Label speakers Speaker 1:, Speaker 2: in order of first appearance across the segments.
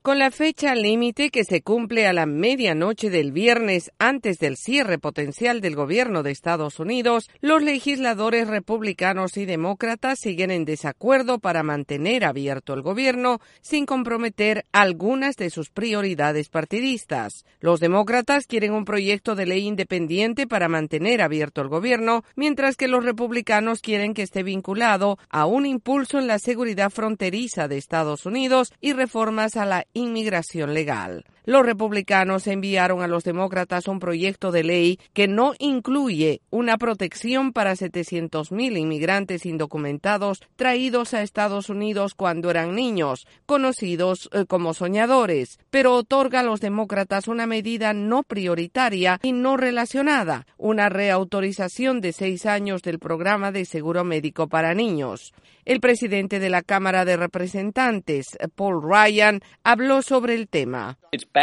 Speaker 1: Con la fecha límite que se cumple a la medianoche del viernes antes del cierre potencial del gobierno de Estados Unidos, los legisladores republicanos y demócratas siguen en desacuerdo para mantener abierto el gobierno sin comprometer algunas de sus prioridades partidistas. Los demócratas quieren un proyecto de ley independiente para mantener abierto el gobierno, mientras que los republicanos quieren que esté vinculado a un impulso en la seguridad fronteriza de Estados Unidos y reformas a la inmigración legal. Los republicanos enviaron a los demócratas un proyecto de ley que no incluye una protección para 700,000 inmigrantes indocumentados traídos a Estados Unidos cuando eran niños, conocidos como soñadores, pero otorga a los demócratas una medida no prioritaria y no relacionada, una reautorización de 6 años del programa de seguro médico para niños. El presidente de la Cámara de Representantes, Paul Ryan, habló sobre el tema.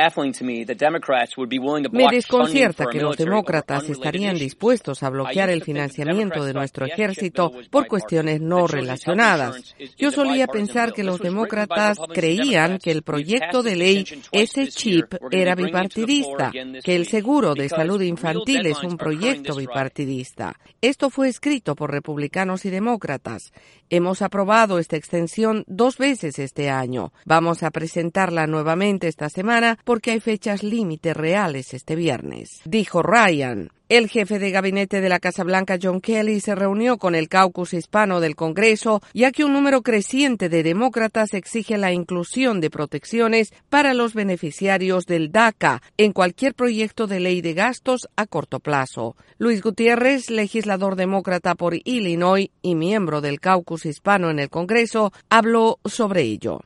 Speaker 1: Me desconcierta que los demócratas estarían dispuestos a bloquear el financiamiento de nuestro ejército por cuestiones no relacionadas. Yo solía pensar que los demócratas creían que el proyecto de ley, ese chip, era bipartidista, que el seguro de salud infantil es un proyecto bipartidista. Esto fue escrito por republicanos y demócratas. Hemos aprobado esta extensión 2 veces este año. Vamos a presentarla nuevamente esta semana porque hay fechas límite reales este viernes, dijo Ryan. El jefe de gabinete de la Casa Blanca, John Kelly, se reunió con el caucus hispano del Congreso, ya que un número creciente de demócratas exige la inclusión de protecciones para los beneficiarios del DACA en cualquier proyecto de ley de gastos a corto plazo. Luis Gutiérrez, legislador demócrata por Illinois y miembro del caucus hispano en el Congreso, habló sobre ello.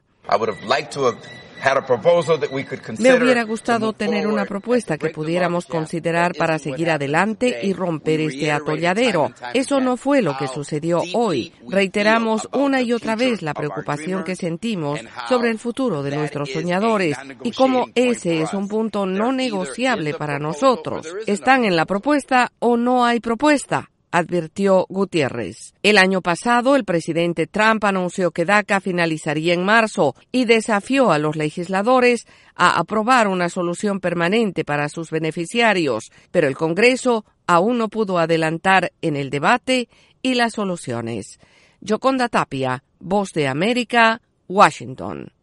Speaker 1: Me hubiera gustado tener una propuesta que pudiéramos considerar para seguir adelante y romper este atolladero. Eso no fue lo que sucedió hoy. Reiteramos una y otra vez la preocupación que sentimos sobre el futuro de nuestros soñadores y cómo ese es un punto no negociable para nosotros. ¿Están en la propuesta o no hay propuesta?, advirtió Gutiérrez. El año pasado, el presidente Trump anunció que DACA finalizaría en marzo y desafió a los legisladores a aprobar una solución permanente para sus beneficiarios, pero el Congreso aún no pudo adelantar en el debate y las soluciones. Yoconda Tapia, Voz de América, Washington.